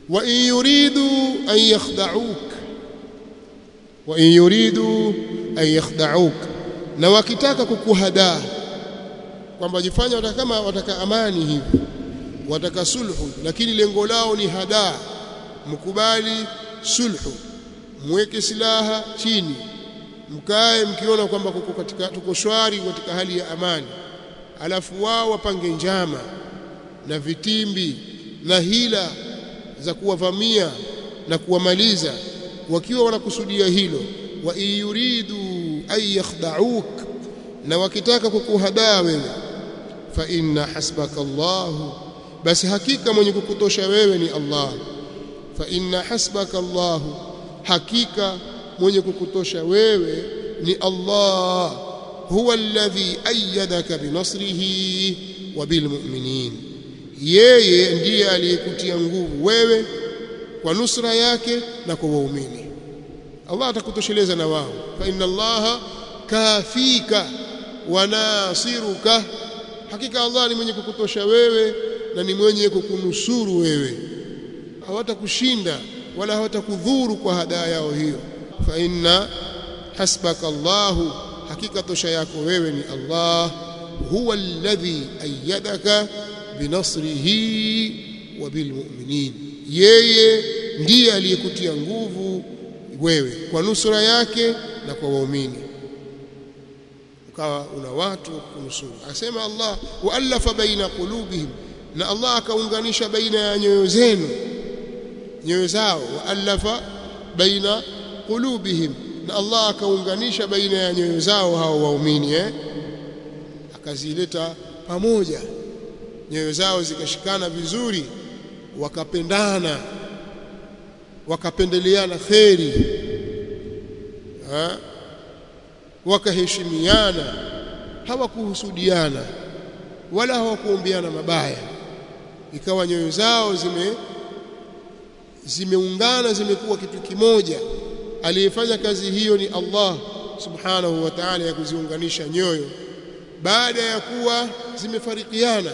wa in yuridu an yakhda'uk, wa in yuridu an yakhda'uk, na wakitaka kukuhadaa kwamba jifanya watakama wataka amani hivi, wataka sulhu, lakini lengo lao ni hadaa. Mkubali sulhu, mweke silaha chini, mkae mkiona kwamba tuko shwari katika hali ya amani, alafu wao wapange njama na vitimbi na hila za kuwavamia na kuwamaliza, wakiwa wanakusudia hilo. Wa in yuridu an yakhda'uk, na wakitaka kukuhadaa wewe, fa inna hasbaka Allah, basi hakika mwenye kukutosha wewe ni Allah. Fa inna hasbaka Allah, hakika mwenye kukutosha wewe ni Allah. Huwa alladhi ayyadaka binasrihi wa bilmu'minin, yeye ndiye aliyekutia nguvu wewe kwa nusra yake na kwa waumini. Allah atakutosheleza na wao. Fa inna Allaha kafika wa nasiruka, hakika Allah ni mwenye kukutosha wewe na ni mwenye kukunusuru wewe. Hawatakushinda wala hawatakudhuru kwa hadaa yao hiyo. Fa inna hasbaka Allah, hakika tosha yako wewe ni Allah. Huwa alladhi ayyadaka binasrihi wa bilmu'minin, yeye ndiye aliyekutia nguvu wewe kwa nusura yake na kwa waumini, ukawa una watu kunusuru. Asema Allah, wa'alafa baina qulubihim, na Allah akaunganisha baina ya nyoyo zenu, nyoyo zao. Wa'alafa baina qulubihim, na Allah akaunganisha baina ya nyoyo zao hao waumini, akazileta pamoja, nyoyo zao zikashikana vizuri, wakapendana, wakapendeleana kheri, wakaheshimiana, hawakuhusudiana wala hawakuombeana mabaya. Ikawa nyoyo zao zimeungana, zimekuwa kitu kimoja. Aliyefanya kazi hiyo ni Allah subhanahu wa ta'ala, ya kuziunganisha nyoyo baada ya kuwa zimefarikiana.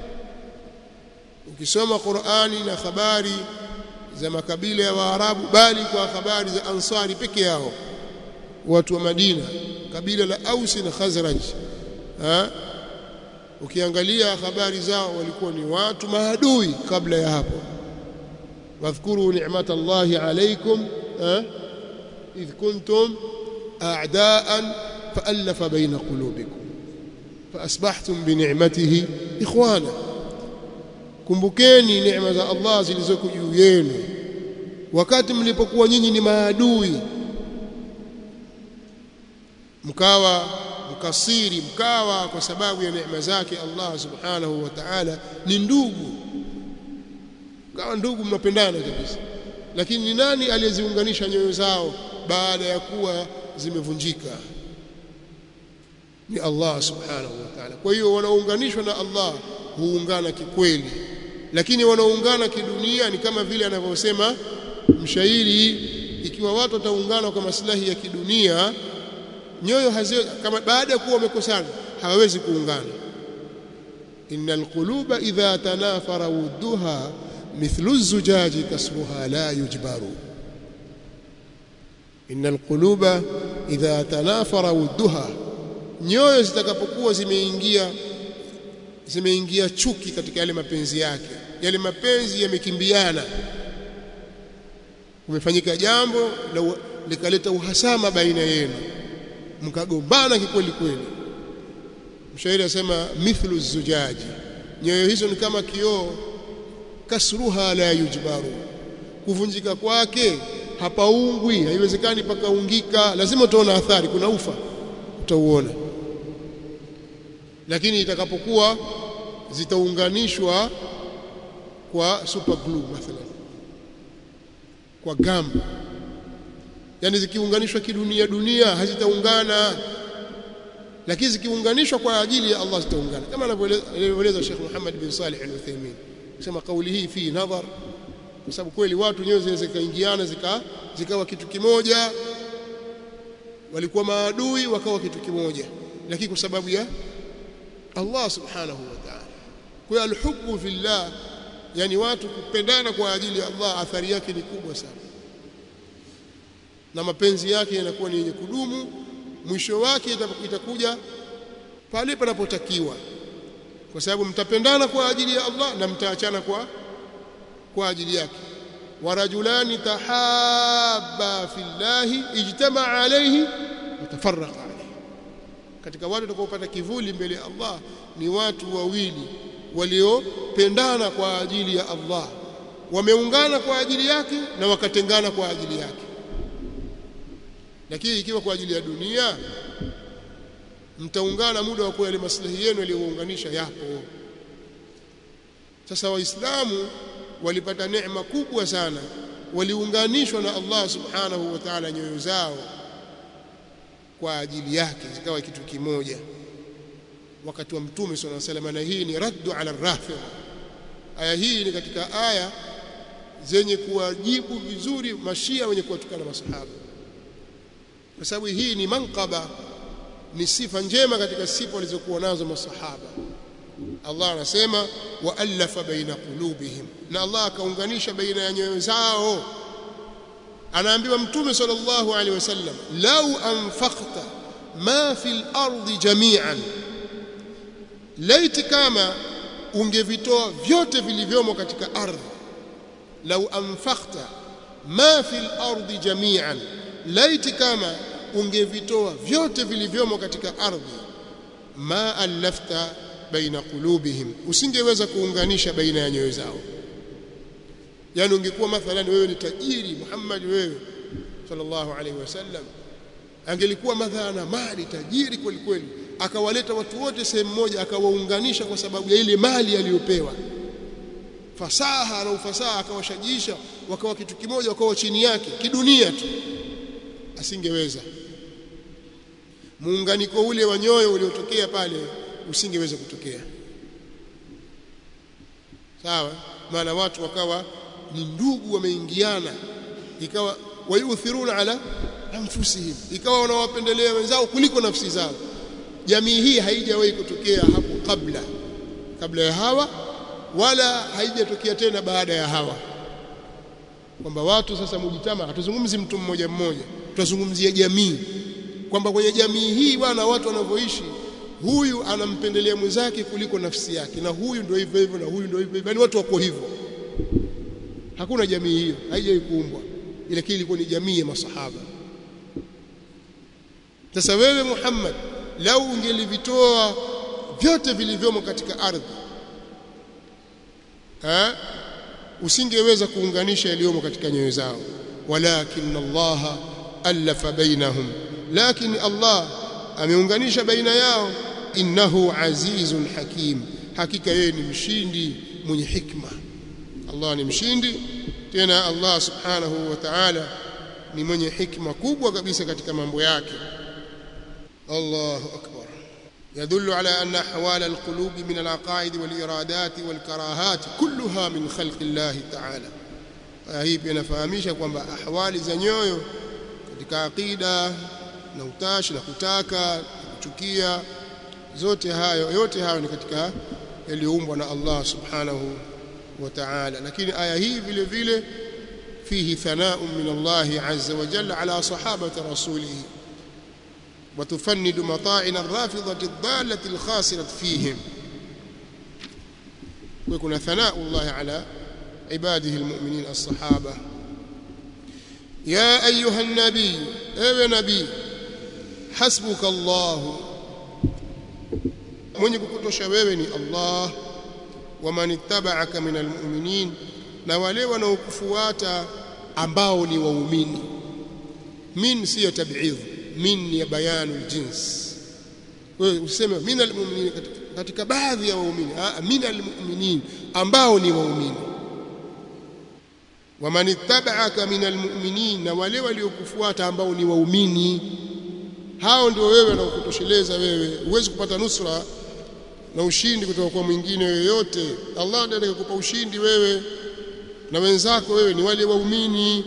Ukisoma Qur'ani na habari za makabila ya Waarabu, bali kwa habari za Ansari peke yao, watu wa Madina, kabila la Aus na Khazraj, ukiangalia habari zao walikuwa ni watu maadui kabla ya hapo. Wadhkuru ni'matallahi alaykum idh kuntum a'daan fa'alafa baina qulubikum faasbahtum bi ni'matihi ikhwana, kumbukeni neema za Allah zilizoko juu yenu wakati mlipokuwa nyinyi ni maadui, mkawa mkasiri, mkawa kwa sababu ya neema zake Allah subhanahu wa ta'ala ni ndugu, mkawa ndugu, mnapendana kabisa. Lakini ni nani aliyeziunganisha nyoyo zao baada ya kuwa zimevunjika? Ni Allah subhanahu wa ta'ala. Kwa hiyo wanaunganishwa na Allah huungana kikweli, lakini wanaungana kidunia ni kama vile anavyosema mshairi, ikiwa watu wataungana kwa maslahi ya kidunia, nyoyo kama baada ya kuwa wamekosana hawawezi kuungana. Innal quluba idha tanafara wudduha mithlu az-zujaji kasruha la yujbaru. Innal quluba idha tanafara wudduha, nyoyo zitakapokuwa zimeingia chuki katika yale mapenzi yake, yale mapenzi yamekimbiana, umefanyika jambo likaleta uhasama baina yenu, mkagombana kikweli kweli. Mshairi asema mithlu az-zujaji, nyoyo hizo ni kama kioo, kasruha la yujbaru, kuvunjika kwake hapaungwi, haiwezekani pakaungika, lazima utaona athari, kuna ufa utauona. Lakini itakapokuwa zitaunganishwa kwa super glue mathalan, kwa gum, yani zikiunganishwa kidunia hazitaungana, lakini zikiunganishwa kwa ajili ya Allah zitaungana, kama anavyoeleza Sheikh Muhammad bin Salih al-Uthaymeen. Kusema kauli hii fi nadhar, kwa sababu kweli watu nyoyo zinaweza kaingiana zikawa kitu kimoja, walikuwa maadui wakawa kitu kimoja, lakini kwa sababu ya Allah subhanahu wa ta'ala. Kwa alhubbu fillah yani watu kupendana kwa ajili ya Allah athari yake ni kubwa sana na mapenzi yake yanakuwa ni yenye kudumu mwisho wake itakuja pale panapotakiwa kwa sababu mtapendana kwa ajili ya Allah na mtaachana kwa ajili yake warajulani tahabba fillahi ijtama alayhi watafarraqa alayhi katika watu watakaopata kivuli mbele ya Allah ni watu wawili waliopendana kwa ajili ya Allah wameungana kwa ajili yake na wakatengana kwa ajili yake lakini ikiwa kwa ajili ya dunia mtaungana muda wa kwa ile maslahi yenu yaliyounganisha yapo sasa waislamu walipata neema kubwa sana waliunganishwa na Allah subhanahu wa ta'ala nyoyo zao kwa ajili yake zikawa kitu kimoja wakati wa mtume sallallahu alaihi wasallam na hii ni raddu ala rafidha aya hii ni katika aya zenye kuwajibu vizuri mashia wenye kuwatukana masahaba kwa sababu hii ni manqaba ni sifa njema katika sifa walizokuwa nazo masahaba Allah anasema wa alafa baina qulubihim na Allah akaunganisha baina ya nyoyo zao anaambiwa mtume sallallahu alaihi wasallam lau anfaqta ma fil ardi jami'an laiti kama ungevitoa vyote vilivyomo katika ardhi lau anfaqta ma fil ardi jami'an laiti kama ungevitoa vyote vilivyomo katika ardhi ma alafta baina qulubihim usingeweza kuunganisha baina ya nyoyo zao yani ungekuwa mathalan wewe ni tajiri Muhammad wewe sallallahu alaihi wasallam angelikuwa mathalan mali tajiri kweli kweli akawaleta watu wote sehemu moja akawaunganisha kwa sababu ya ile mali aliyopewa fasaha na ufasaha akawashajisha wakawa kitu kimoja wakawa chini yake kidunia tu asingeweza muunganiko ule wa nyoyo uliotokea pale usingeweza kutokea sawa maana watu wakawa ni ndugu wameingiana ikawa wayuthiruna ala anfusihim ikawa wanawapendelea wenzao kuliko nafsi zao jamii hii haijawahi kutokea hapo kabla ya hawa wala haijatokea tena baada ya hawa kwamba watu sasa mujitama hatuzungumzi mtu mmoja mmoja tutazungumzia jamii kwamba kwenye jamii hii bwana watu wanavyoishi huyu anampendelea mwenzake kuliko nafsi yake na huyu ndio hivyo hivyo na huyu ndio hivyo hivyo yani watu wako hivyo hakuna jamii hiyo haijawahi kuumbwa ile kile ilikuwa ni jamii ya masahaba sasa wewe Muhammad lau ungelivitoa vyote vilivyomo katika ardhi usingeweza kuunganisha yaliyomo katika nyoyo zao walakin Allah alafa bainahum lakini Allah ameunganisha baina yao innahu azizun hakim hakika yeye ni mshindi mwenye hikma Allah ni mshindi tena Allah subhanahu wa ta'ala ni mwenye hikma kubwa kabisa katika mambo yake Allahu akbar يدل على أن أحوال القلوب من العقائد والإرادات والكراهات كلها من خلق الله تعالى hii pia inafahamisha kwamba ahwali za nyoyo katika aqida na utashi na kutaka kuchukia yote hayo ni katika yaliyoumbwa na Allah subhanahu wa ta'ala lakini aya hii vile vile fihi thana'un min Allah azza wa jalla ala sahabati rasulih wa tufannidu mata'in ar-rafidati ad-dallati al-khasirati fihim wa kuna thana'u Allah ala ibadihi al-mu'minin as-sahaba ya ayuha an-nabiy ewe nabii hasbuka Allah mwenye kukutosha wewe ni Allah wa man ittaba'aka minal mu'minin na wale wanaokufuata ambao ni waumini min siyo tab'idh min ya bayanul jins wewe useme minal mu'minin katika baadhi ya waumini minal mu'minin ambao ni waumini wa man ittaba'aka minal mu'minin na wale waliokufuata ambao ni waumini hao ndio wewe wanaokutosheleza wewe uweze kupata nusra na ushindi kutoka kwa mwingine yoyote Allah ndiye atakupa ushindi wewe na wenzako wewe ni wale waumini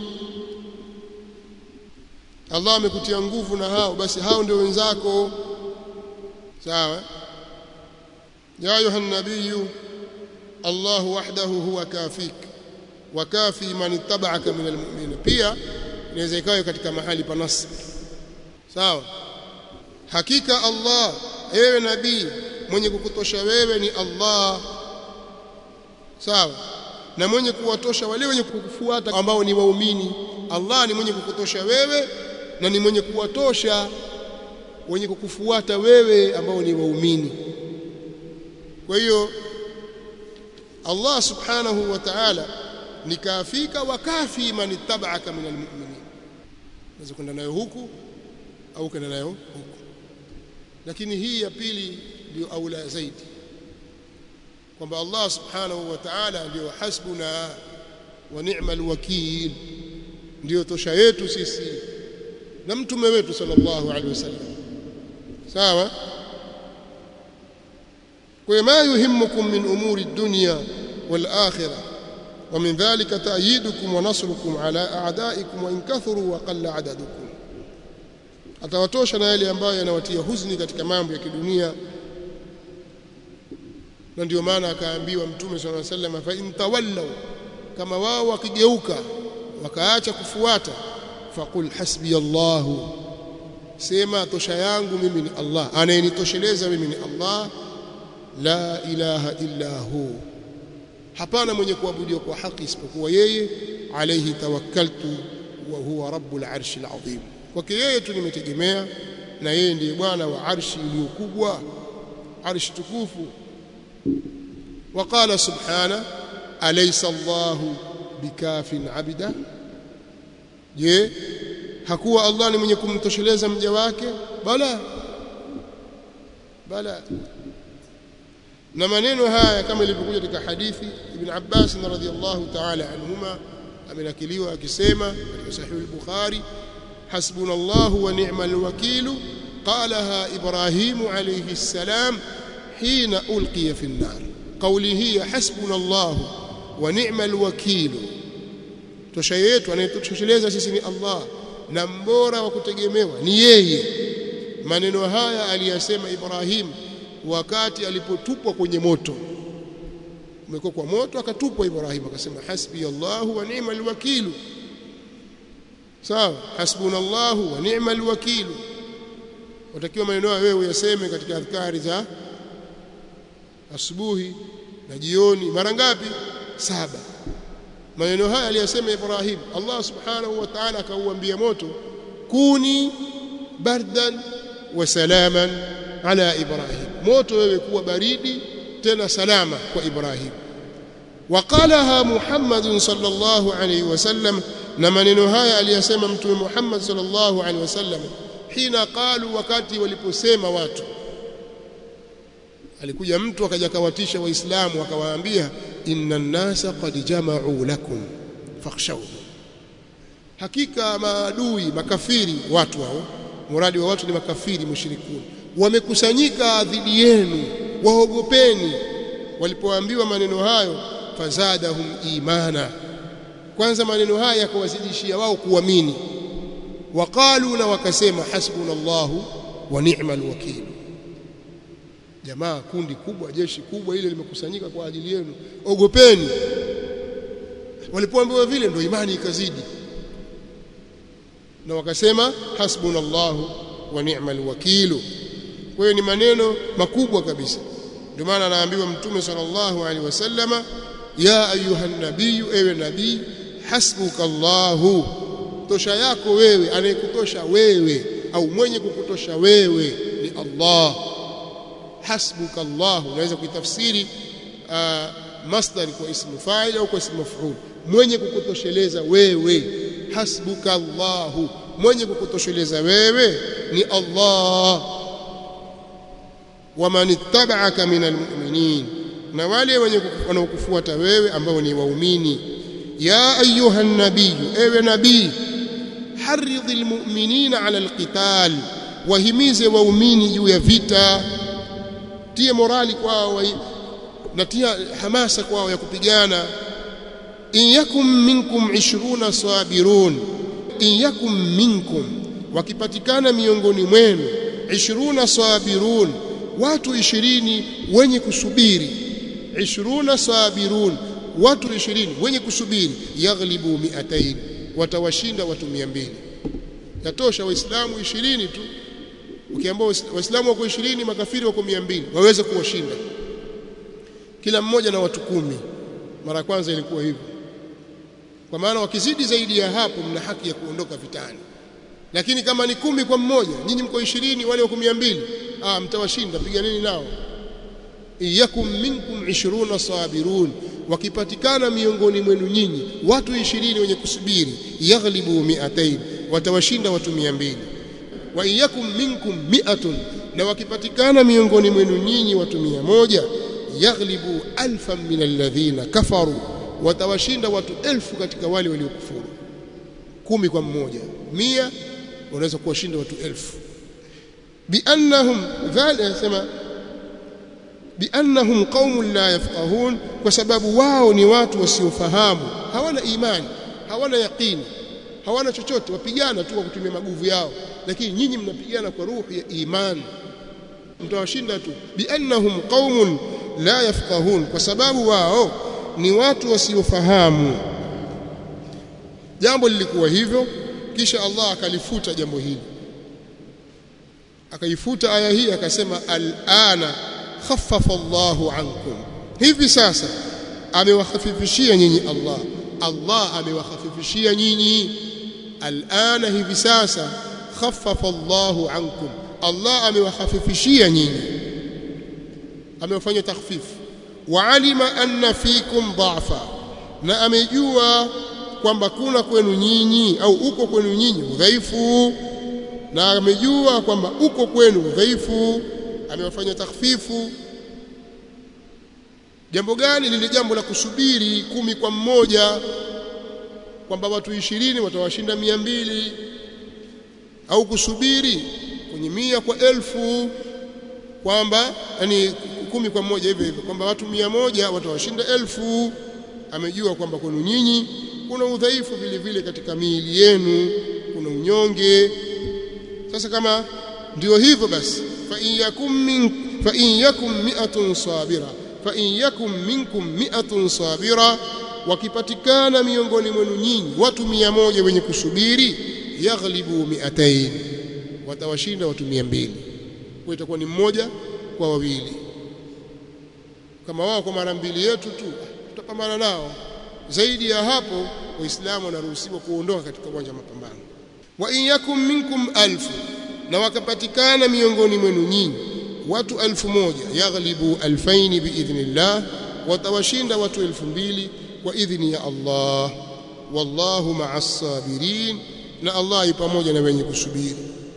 Allah amekutia nguvu na hao basi hao ndio wenzako sawa ya ayuha nabiyu Allahu wahdahu huwa kafik wa kafi man ittaba'aka min almu'minin. Pia inaweza ikawa katika mahali pa nasb. Sawa? Hakika Allah, ewe nabii, mwenye kukutosha wewe ni Allah. Sawa? Na mwenye kuwatosha wale wenye kukufuata ambao ni waumini. Allah ni mwenye kukutosha wewe na ni mwenye kuwatosha wenye kukufuata wewe ambao ni waumini. Kwa hiyo Allah subhanahu wa ta'ala ni kafika wa kafi man ittaba'aka min almu'minin. Unaweza kwenda nayo huku au kwenda nayo huku, lakini hii ya pili ndio aula zaidi, kwamba Allah subhanahu wa ta'ala ndio hasbuna wa ni'mal wakil, ndio tosha yetu sisi na mtume wetu sallallahu alaihi wasallam. Sawa? kwa ma yuhimmukum min umuri ad-dunya wal akhirah wa min dhalika ta'yidukum wa nasrukum ala a'da'ikum wa in kathuru wa qalla 'adadukum. Atawatosha na yale ambayo yanawatia huzuni katika mambo ya kidunia, na ndio maana akaambiwa mtume sallallahu alaihi wasallam, fa in tawallaw, kama wao wakigeuka wakaacha kufuata, faqul hasbi Allah, sema tosha yangu mimi ni Allah, anayenitosheleza mimi ni Allah, la ilaha illa hu, hapana mwenye kuabudiwa kwa haki isipokuwa yeye, alayhi tawakkaltu wa huwa rabbul arshil azim, kwake yeye tu nimetegemea na yeye ndiye bwana wa arshi iliyokubwa, arshi tukufu. وقال سبحانه أليس الله بكاف عبده, je hakuwa Allah ni mwenye kumtosheleza mja wake? Bala bala. Na maneno haya kama ilivyokuja katika hadithi Ibn Abbas radhiyallahu ta'ala anhuma, amenakiliwa akisema katika sahih al-Bukhari, hasbunallahu wa ni'mal wakeel, qalaha Ibrahim alayhi salam hina ulqiya fi an-nar. Kauli hii hasbuna Allah wa ni'mal wakeel, tosha yetu anayetosheleza sisi ni Allah na mbora wa kutegemewa ni yeye. Maneno haya aliyasema Ibrahim wakati alipotupwa kwenye moto, umekuwa kwa moto akatupwa Ibrahim, akasema hasbi Allah wa ni'mal wakeel. Sawa, hasbuna Allah wa ni'mal wakeel. Utakiwa maneno haya wewe uyaseme katika adhkari za asubuhi na jioni. Mara ngapi? 7. Maneno haya aliyasema Ibrahim, Allah subhanahu wa ta'ala akauambia moto, kuni bardan wa salaman ala Ibrahim, moto wewe kuwa baridi tena salama kwa Ibrahim. Waqalaha Muhammad sallallahu alayhi wasallam, na maneno haya aliyasema mtume Muhammad sallallahu alayhi wasallam hina qalu, wakati waliposema watu. Alikuja mtu akaja kawatisha waislamu akawaambia, inna an-nasa qad jama'u lakum fakhshawhum, hakika maadui makafiri, watu hao muradi wa watu ni makafiri mushrikun, wamekusanyika dhidi yenu, waogopeni. Walipoambiwa maneno hayo, fazadahum imana, kwanza maneno haya yakawazidishia wao kuamini. Waqalu, na wakasema, hasbunallahu wa ni'mal wakeel. Jamaa, kundi kubwa, jeshi kubwa ile limekusanyika kwa ajili yenu, ogopeni. Walipoambiwa vile ndio imani ikazidi, na wakasema hasbunallahu wa ni'mal wakeel. Kwa hiyo ni maneno makubwa kabisa. Ndio maana anaambiwa mtume sallallahu alaihi wasallama, ya ayuhan nabii, ewe nabii, hasbukallahu, tosha yako wewe, anayekutosha wewe au mwenye kukutosha wewe ni Allah. Hasbukallahu unaweza kuitafsiri masdar kwa ismu fa'il au kwa ismu maf'ul, mwenye kukutosheleza wewe. Hasbukallahu, mwenye kukutosheleza wewe ni Allah. Waman ittaba'aka minal mu'minin, na wale wenye wanaokufuata wewe ambao ni waumini. Ya ayuhan nabii, ewe nabii, haridhil mu'minina 'ala alqital, wahimize waumini juu ya vita, tie morali kwao na tia hamasa kwao ya kupigana. In yakum minkum 20 sabirun, in yakum minkum, wakipatikana miongoni mwenu 20 sabirun, watu 20 wenye kusubiri. 20 sabirun, watu 20 wenye kusubiri, yaghlibu 200, watawashinda watu 200. Yatosha waislamu 20 tu. Ukiambia waislamu wako 20, makafiri wako 200, waweze kuwashinda kila mmoja na watu 10. Mara kwanza ilikuwa hivyo. Kwa maana wakizidi zaidi ya hapo mna haki ya kuondoka vitani. Lakini kama ni 10 kwa mmoja, nyinyi mko 20, wale wako 200, mtawashinda, piganeni nao. Iyakum minkum 20 sabirun, wakipatikana miongoni mwenu nyinyi watu 20 wenye kusubiri, yaghlibu 200, watawashinda watu 200. Wa iyakum minkum 100, na wakipatikana miongoni mwenu nyinyi watu 100, yaghlibu 1000 min alladhina kafaru, watawashinda watu 1000 katika wale waliokufuru. 10 kwa mmoja, 100 wanaweza kuwashinda watu 1000. Biannahum dhalika, sema biannahum qaumun la yafqahun, kwa sababu wao ni watu wasiofahamu, hawana imani, hawana yaqini, hawana chochote, wapigana tu kwa kutumia maguvu yao. Lakini nyinyi mnapigana kwa ruhu ya imani, mtawashinda tu. Biannahum qaumun la yafqahun, kwa sababu wao ni watu wasiofahamu. Jambo lilikuwa hivyo, kisha Allah akalifuta jambo hili, akaifuta aya hii, akasema al-ana khaffafa Allahu ankum, hivi sasa amewakhafifishia nyinyi. Allah amewakhafifishia nyinyi. Al-ana, hivi sasa, khaffafa Allahu ankum, Allah amewakhafifishia nyinyi, amewafanya takhfif. Wa alima anna fikum dha'fa, na amejua kwamba kuna kwenu nyinyi au uko kwenu nyinyi udhaifu, na amejua kwamba uko kwenu udhaifu, amewafanya takhfifu. Jambo gani? Lile jambo la kusubiri 10 kwa mmoja, kwamba watu 20 watawashinda 200, au kusubiri kwenye 100 kwa 1000, kwamba yani 10 kwa mmoja hivyo hivyo, kwamba watu 100 watawashinda 1000. Amejua kwamba kwenu nyinyi kuna udhaifu vile vile katika miili yenu, kuna unyonge. Sasa kama ndio hivyo basi, fa in yakum mi'atun sabira, fa in yakum minkum mi'atun sabira, wakipatikana miongoni mwenu nyinyi watu 100 wenye kusubiri, yaghlibu 200, watawashinda watu 200. Kwa itakuwa ni mmoja kwa wawili. Kama wao kwa mara 2 yetu tu, tutapambana nao. Zaidi ya hapo waislamu wanaruhusiwa kuondoka katika uwanja wa mapambano. Wa in yakum minkum 1000, na wakapatikana miongoni mwenu nyinyi watu 1000, yaghlibu 2000 biidhnillah, watawashinda watu 2000 kwa idhni ya Allah. Wallahu ma'as sabirin, na Allah yu pamoja na wenye kusubiri.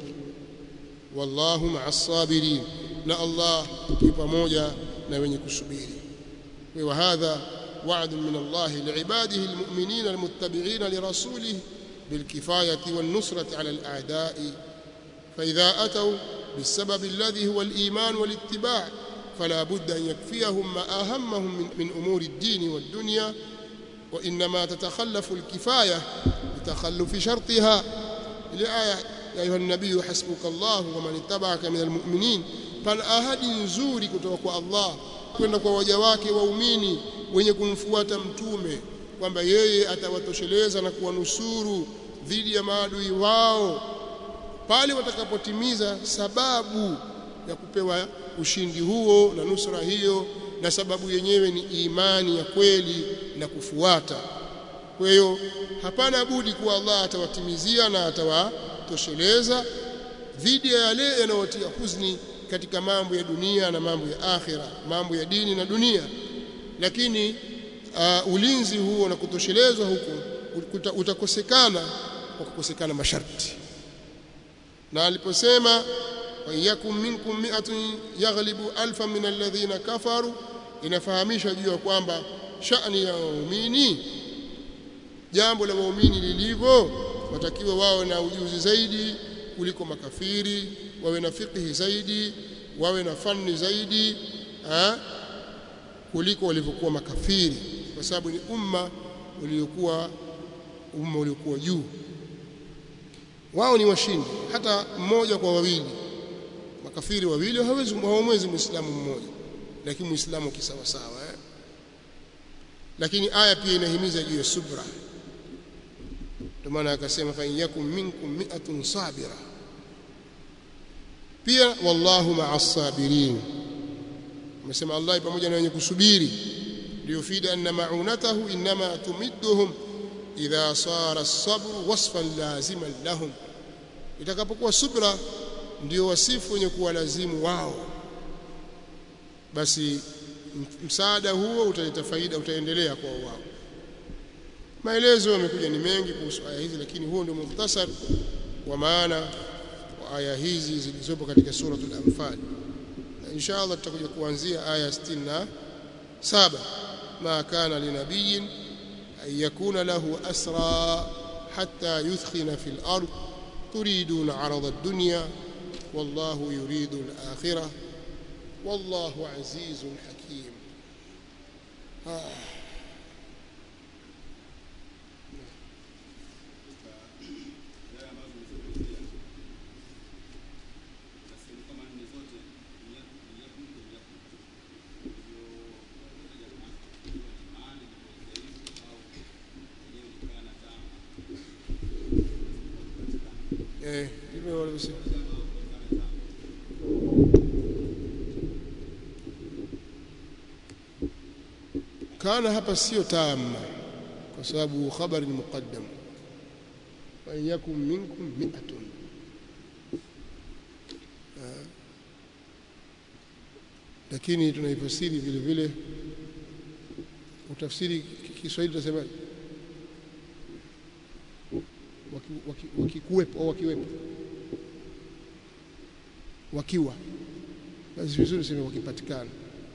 Wallahu ma'as sabirin, na Allah yu pamoja na wenye kusubiri. Wa hadha وعد من الله لعباده المؤمنين المتبعين لرسوله بالكفاية والنصرة على الأعداء، فإذا أتوا بالسبب الذي هو الإيمان والاتباع فلا بد أن يكفيهم ما أهمهم من أمور الدين والدنيا، وإنما تتخلف الكفاية بتخلف شرطها. الآية يا أيها النبي حسبك الله ومن اتبعك من المؤمنين. فالأهد نزوري kutoka Allah kwenda kwa waja wake waumini wenye kumfuata mtume, kwamba yeye atawatosheleza na kuwanusuru dhidi ya maadui wao pale watakapotimiza sababu ya kupewa ushindi huo na nusra hiyo, na sababu yenyewe ni imani ya kweli na kufuata. Kwa hiyo hapana budi kuwa Allah atawatimizia na atawatosheleza dhidi ya yale yanayotia huzuni katika mambo ya dunia na mambo ya akhira, mambo ya dini na dunia. Lakini ulinzi huo na kutoshelezwa huko utakosekana kwa kukosekana masharti. Na aliposema wa yakum minkum mi'atun yaghlibu 1000 min alladhina kafaru, inafahamisha juu ya kwamba shani ya waumini, jambo la waumini lilivyo, watakiwa wawe na ujuzi zaidi kuliko makafiri, wawe na fiqhi zaidi, wawe na fani zaidi kuliko walivyokuwa makafiri, kwa sababu ni umma uliokuwa juu. Wao ni washindi, hata mmoja kwa wawili. Makafiri wawili hawawezi muislamu mmoja, lakini muislamu kisawa sawa lakini aya pia inahimiza juu ya subra. Ndio maana akasema fa yakum minkum mi'atun sabira, pia wallahu ma'as sabirin. Amesema Allah pamoja na wenye kusubiri, liyufida anna ma'unatahu inma tumidduhum idha sara as-sabru wasfan laziman lahum, itakapokuwa subra ndio wasifu wenye kuwa lazimu wao, basi msaada huo utaleta faida, utaendelea kwa wao. Maelezo yamekuja ni mengi kuhusu aya hizi, lakini huo ndio mukhtasar wa maana wa aya hizi zilizopo katika suratul Anfal. Na inshallah tutakuja kuanzia aya 67. Ma kana linabiyyin an yakuna lahu asra hatta yuthkhina fil ard turiduna 'arada ad-dunya wallahu yuridu al-akhirah wallahu 'azizun hakim. Kana hapa sio tamma kwa sababu khabari ni muqaddam, wa yakum minkum mi'atun. Lakini tunaifasiri vile vile, utafsiri Kiswahili tunasema wakikuwepo au wakiwepo, wakiwa, basi vizuri sema wakipatikana.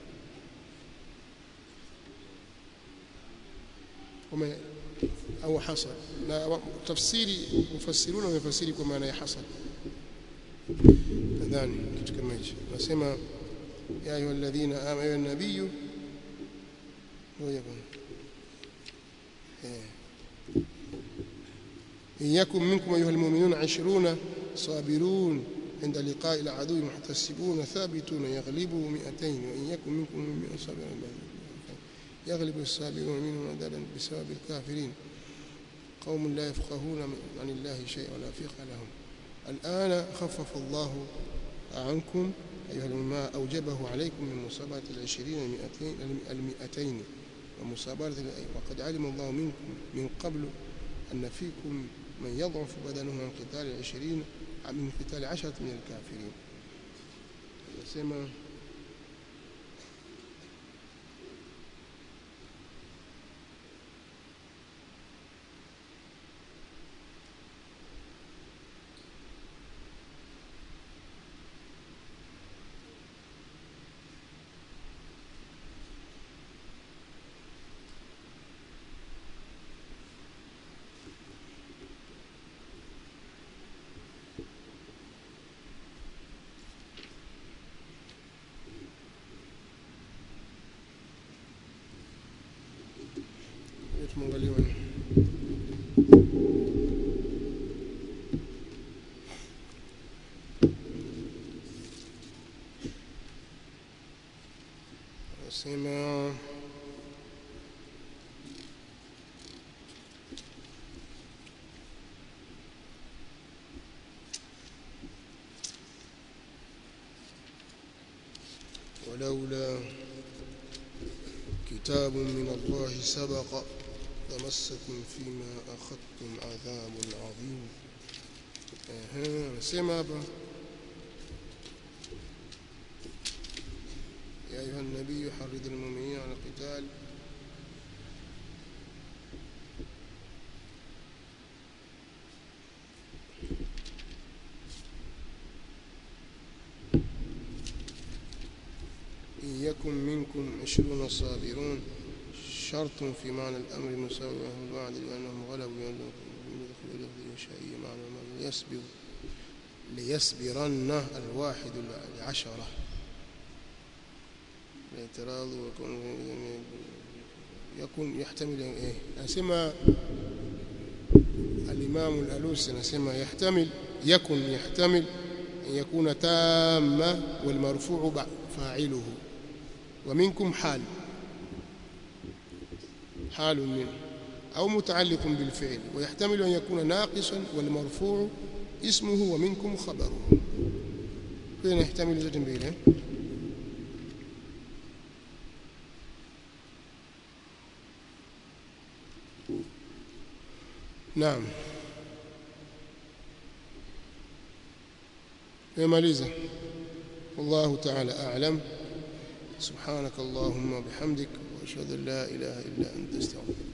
au hasal, na tafsiri mufassiruna wamefasiri kwa maana ya hasal. nadhani kitu kama hicho. Nasema ya ayyuhalladhina amanu ya nabiyyu إن يكن منكم أيها المؤمنون 20 صابرون عند لقاء العدو محتسبون ثابتون يغلبوا 200 وإن يكن منكم 100 صابرون يغلب الصابرون منهم عددا بسبب الكافرين قوم لا يفقهون عن الله شيئا ولا فقه لهم. الآن خفف الله عنكم أيها ما أوجبه عليكم من مصابرة 20 200 ومصابرة، وقد علم الله منكم من قبل أن فيكم من يضعف بدنه من قتال 20 من قتال 10 من الكافرين. يسمى مغليون سمع ولولا كتاب من الله سبق تمسكم فيما أخذتم عذاب عظيم. سمع يا أيها النبي حرض المؤمنين على القتال إن يكن منكم 20 صابرون شرط في معنى الأمر مساوي له بعد لأنهم غلبوا يدخلوا شيئا معنى ليصبرن الواحد 10 الاعتراض يكون يحتمل ايه. اسمع الإمام الألوسي نسمع يحتمل يحتمل أن يكون تامة والمرفوع فاعله ومنكم حال حال منه أو متعلق بالفعل ويحتمل أن يكون ناقصا والمرفوع اسمه ومنكم خبره فين يحتمل زوج بينه نعم يماليزا والله تعالى أعلم سبحانك اللهم وبحمدك وأشهد أن لا إله إلا أنت استغفرك